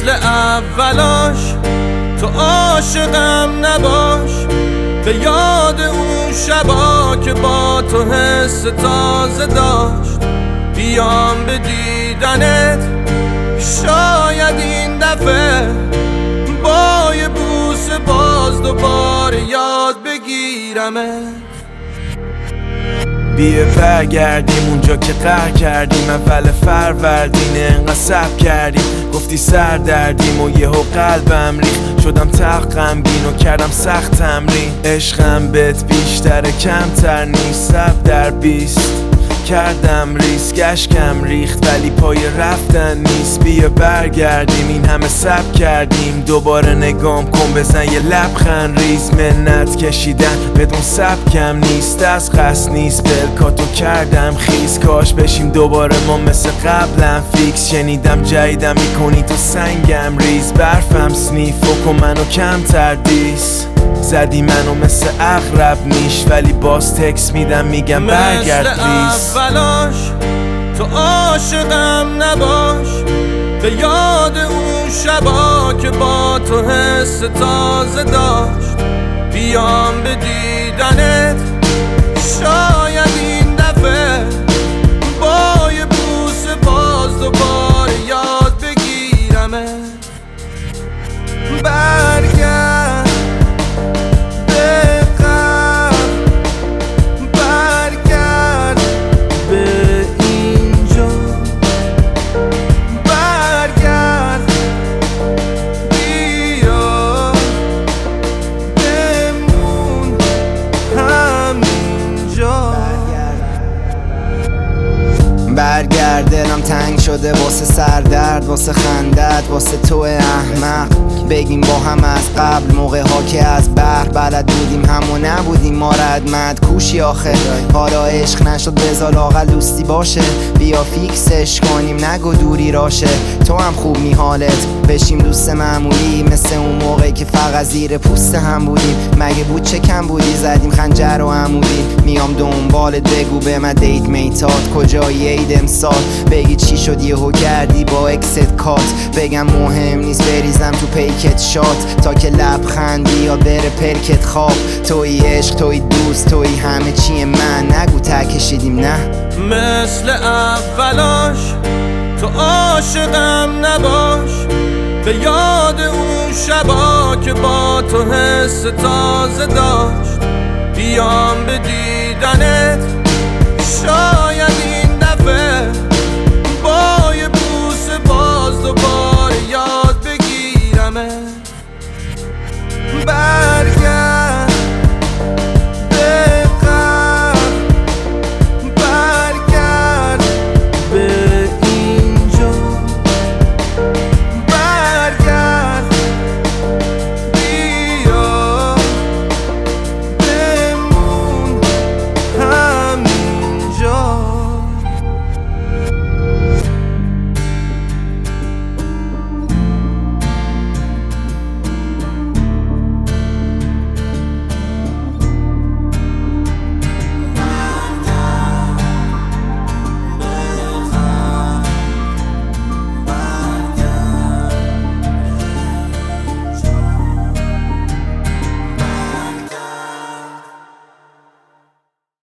مثل اولاش تو عاشقم نباش، به یاد اون شبا که با تو حس تازه داشت. بیام به دیدنت شاید این دفعه با یه بوسه باز دوباره یاد بگیرمت. بیا برگردیم اونجا که قهر کردیم، اول فروردین انقدر صبر کردیم. گفتی سر دردیم و یهو قلبم ریخت، شدم تق غمگین و کردم سخت تمرین. عشقم بهت بیشتر کمتر نیست، 100/20 کردم ریسک، اشکم ریخت ولی پای رفتن نیست. بیا برگردیم این همه صبر کردیم، دوباره نگام کن بزن یه لبخند ریز. منت کشیدن بدون سبکم نیست، از قصد نیست بلکاتو کردم خیز. کاش بشیم دوباره ما مثل قبلم فیکس، شنیدم جدیدم میکنی تو سنگم ریز. برفم سنیف و کن منو کمتر دیس، زدی منو مثل اغرب نیش ولی باز تکس میدم میگم برگرد پلیز. مثل اولاش تو عاشقم نباش، به یاد اون شبا که با تو حس تازه داشت. بیام به دیدنت شاید این دفعه با یه بوسه باز دوباره یاد بگیرمت. برگرد برگرد، دلم تنگ شده واسه سردرد، واسه خندت، واسه تو احمق. بگیم با هم از قبل موقع ها که از بحر بلد بودیم همو نبودیم ما ردمت کوشی آخه. حالا عشق نشد بذار لااقل دوستی باشه، بیا فیکسش کنیم نگو دوری راشه. تو هم خوب می حالت بشیم دوست معمولی، مثل اون موقعی که فقط زیر پوست هم بودیم. مگه بود چه کم بودی زدیم خنجر و عمودی. میام دنبالت بگو به من دیت میتات کجایی عید امسال. بگی چی شد یهو کردی با اکست کات، بگم مهم نیست بریزم تو پیکت شات تا که لبخندی یا بره پرکت خواب. توی عشق توی دوست توی همه چی من، نگو تکشیدیم نه. مثل اولاش تو عاشقم نباش، به یاد اون شبا که با تو حس تازه داشت. بیام به